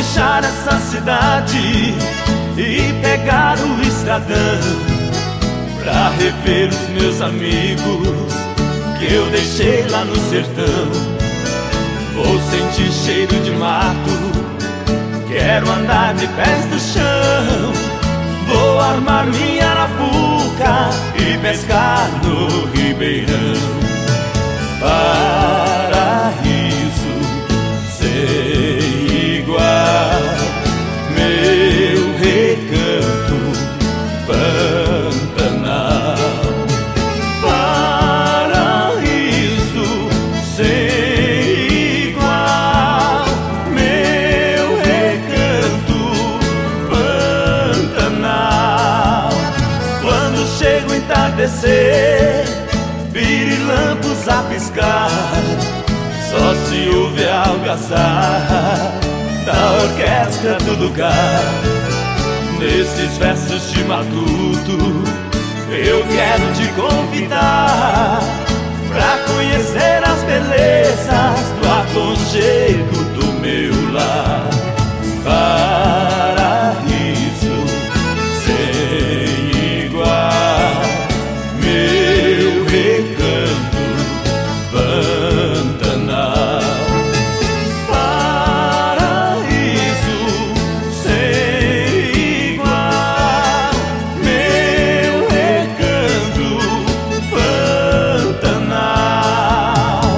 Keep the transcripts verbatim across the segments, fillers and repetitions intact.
deixar essa cidade e pegar o estradão pra rever os meus amigos que eu deixei lá no sertão. Vou sentir cheiro de mato, quero andar de pés no chão. Vou armar minha arapuca e pescar no ribeirão. Paraíso sem igual, meu recanto Pantanal. Paraíso sem igual, meu recanto Pantanal. Quando chega o entardecer, pirilampos a piscar, só se ouve a algazarra da orquestra do lugar. Nesses versos de matuto eu quero te convidar pra conhecer as belezas do aconchego do meu lar. Paraíso sem igual, meu recanto Pantanal. Paraíso sem igual, meu recanto Pantanal.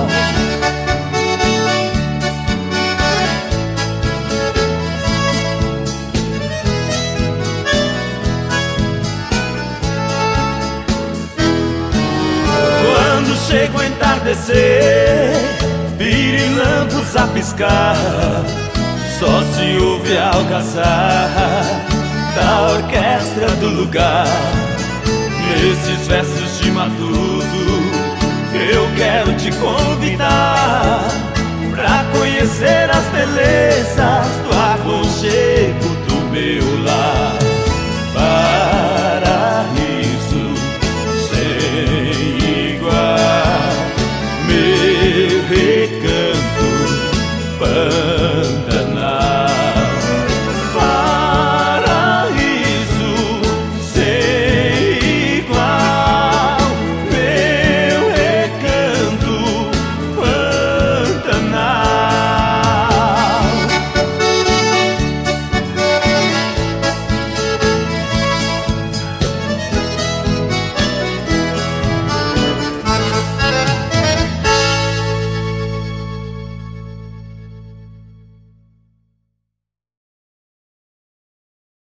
Quando chega o entardecer, pirilampos a piscar, só se ouve a algazarra da orquestra do lugar. Nesses versos de matuto eu quero te convidar pra conhecer as belezas